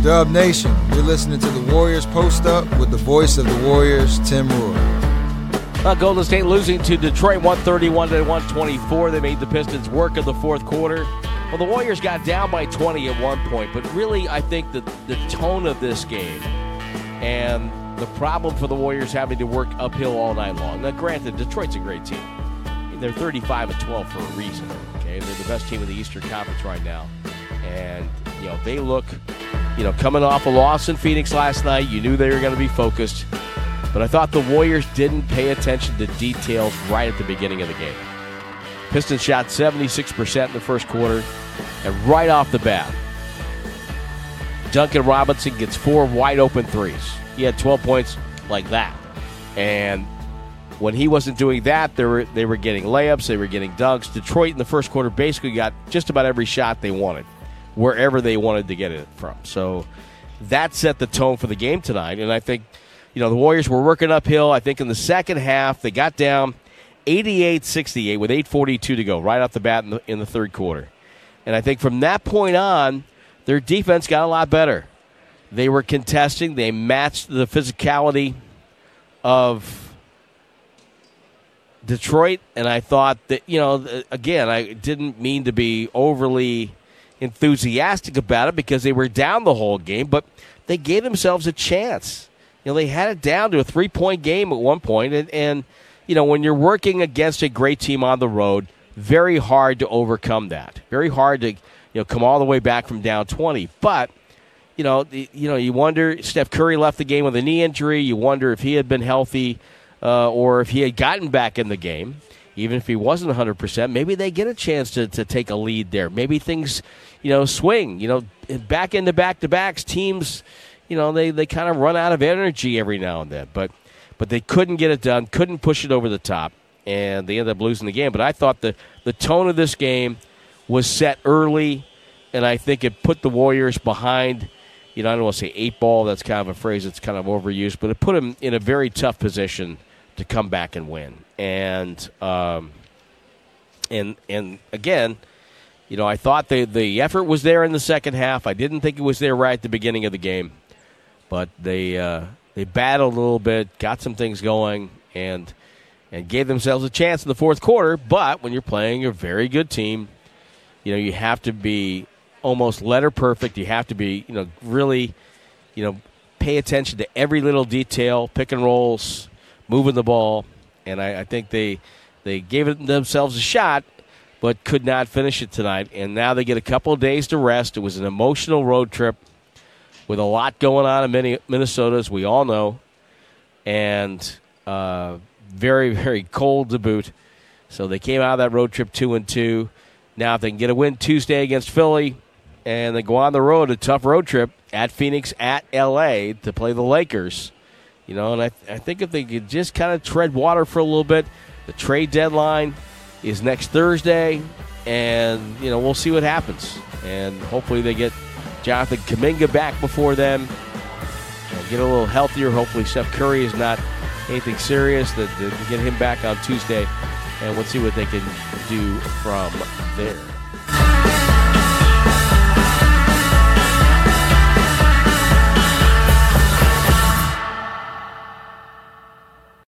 Dub Nation, you're listening to the Warriors Post Up with the voice of the Warriors, Tim Roy. Golden State losing to Detroit 131-124. They made the Pistons work in the fourth quarter. Well, the Warriors got down by 20 at one point, but really I think that the tone of this game and the problem for the Warriors having to work uphill all night long. Now, granted, Detroit's a great team. They're 35-12 for a reason. Okay, they're the best team in the Eastern Conference right now, and they look, coming off a loss in Phoenix last night. You knew they were going to be focused, but I thought the Warriors didn't pay attention to details right at the beginning of the game. Pistons shot 76% in the first quarter, and right off the bat, Duncan Robinson gets 4 wide-open threes. He had 12 points like that, and when he wasn't doing that, they were getting layups, they were getting dunks. Detroit in the first quarter basically got just about every shot they wanted, wherever they wanted to get it from. So that set the tone for the game tonight, and I think the Warriors were working uphill. I think in the second half they got down 88-68 with 8:42 to go right off the bat in the third quarter. And I think from that point on, their defense got a lot better. They were contesting. They matched the physicality of Detroit, and I thought that, again, I didn't mean to be overly enthusiastic about it because they were down the whole game, but they gave themselves a chance. They had it down to a 3-point game at one point, and when you're working against a great team on the road, very hard to overcome that. Very hard to come all the way back from down 20. But you wonder, Steph Curry left the game with a knee injury. You wonder if he had been healthy or if he had gotten back in the game. Even if he wasn't 100%, maybe they get a chance to take a lead there. Maybe things swing. Back into back-to-backs, teams, they kind of run out of energy every now and then. But they couldn't get it done, couldn't push it over the top, and they ended up losing the game. But I thought the tone of this game was set early, and I think it put the Warriors behind, I don't want to say 8 ball, that's kind of a phrase that's kind of overused, but it put them in a very tough position to come back and win. And again, I thought the effort was there in the second half. I didn't think it was there right at the beginning of the game, but they battled a little bit, got some things going, and gave themselves a chance in the fourth quarter. But when you're playing a very good team, you have to be almost letter perfect. You have to be, really, pay attention to every little detail, pick and rolls, moving the ball. And I think they gave themselves a shot, but could not finish it tonight. And now they get a couple of days to rest. It was an emotional road trip with a lot going on in Minnesota, as we all know, and very, very cold to boot. So they came out of that road trip 2-2. Now if they can get a win Tuesday against Philly, and they go on the road, a tough road trip at Phoenix, at L.A. to play the Lakers, and I think if they could just kind of tread water for a little bit, the trade deadline is next Thursday, and, we'll see what happens. And hopefully they get Jonathan Kuminga back before then, get a little healthier. Hopefully Steph Curry is not anything serious, that get him back on Tuesday, and we'll see what they can do from there.